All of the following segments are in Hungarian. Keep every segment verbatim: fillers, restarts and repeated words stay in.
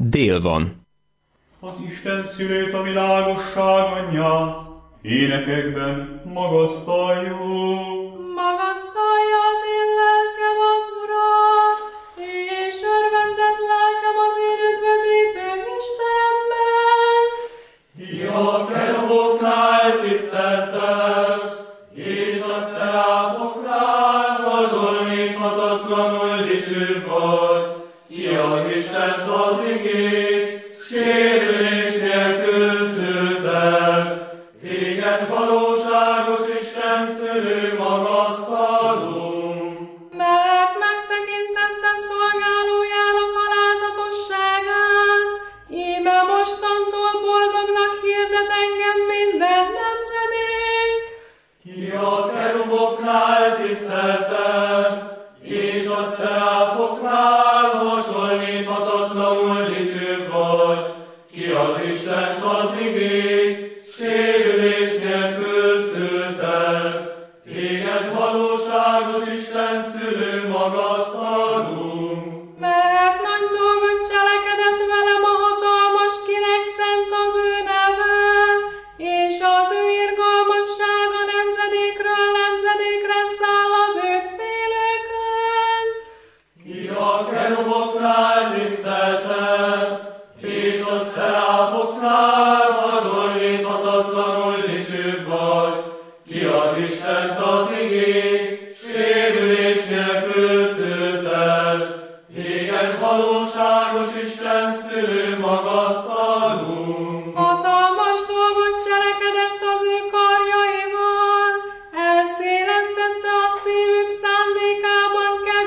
dél van. Az Isten szülőt a világosság anyja, énekekben magasztaljuk. Magasztalja az én lelkem az Urat, és örvendez lelkem az én üdvözítőm Istenemben. Ja, keruboknál tiszteltelek, és a szeráfoknál hasonlíthatatlanul dicsőbb vagy. Ki az Istent az igét, sérülés nélkül szültek. Téged valóságos Isten szülő magasztalunk. Mert megtekintette szolgálójának alázatosságát, íme mostantól boldognak hirdet engem minden nemzedék. Ki a keruboknál tiszteltem, és a szeráfoknál hasonlíthatatlanul dicsőbb vagy. Ki az Istent az igét, sérülés nélkül szültek. Téged valóságos Isten szülő magasztalunk. Mert nagy dolgot cselekedett velem a hatalmas, kinek szent az ő neve, és az ő irgalmassága nemzedékről nemzedékre száll az őt félőkön. Ki a keruboknál tiszteltem, és a szeráfoknál hasonlíthatatlanul dicsőbb vagy. Ki az Istent az igét, sérülés nélkül szültek. Téged valóságos Isten szülő magasztalunk. Hatalmas dolgot cselekedett az ő karjaival, elszélesztette a szívük szándékában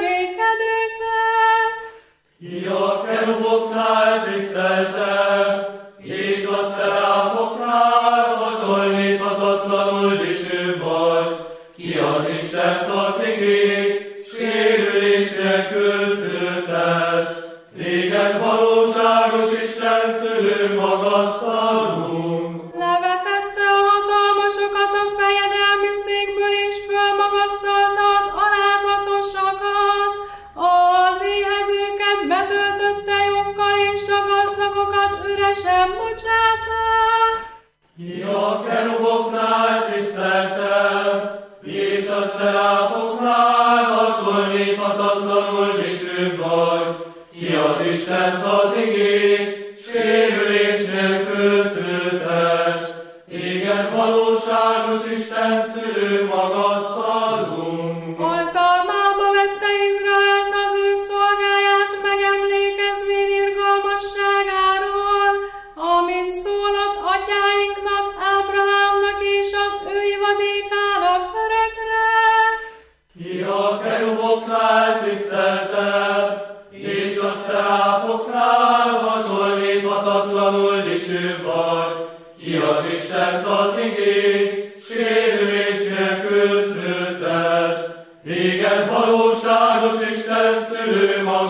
kevékedőket. Ki a keruboknál tiszteltem, és a szeráfoknál hasonlíthatatlanul dicsőbb vagy. Ki az Istent az igét, sérülés nélkül szültek. Téged valóságos Isten szülő magasztalunk. Levetette a hatalmasokat a fejedelmi székből, és fölmagasztalta az alázatosakat. Az éhezőket betöltötte joggal, és a gazdagokat üresen bocsátta. Ki a keruboknál tiszteltem, és a szeráfoknál hasonlíthatatlanul dicsőbb vagy. Ki az Istent az igét, sérülés nélkül szültek. Téged valóságos Isten szülő magasztalunk. Oltalmába vette Izraelt az ő szolgáját, megemlékezvén irgalmasságáról, amit szólott atyáinknak, Ábrahámnak és az ő ivadékának örökre. Ki a keruboknál tiszteltem, és a szeráfoknál hasonlíthatatlanul dicsőbb vagy. Ki az Istent az igét, sérülés nélkül szültek. Téged valóságos Isten szülő magasztalunk.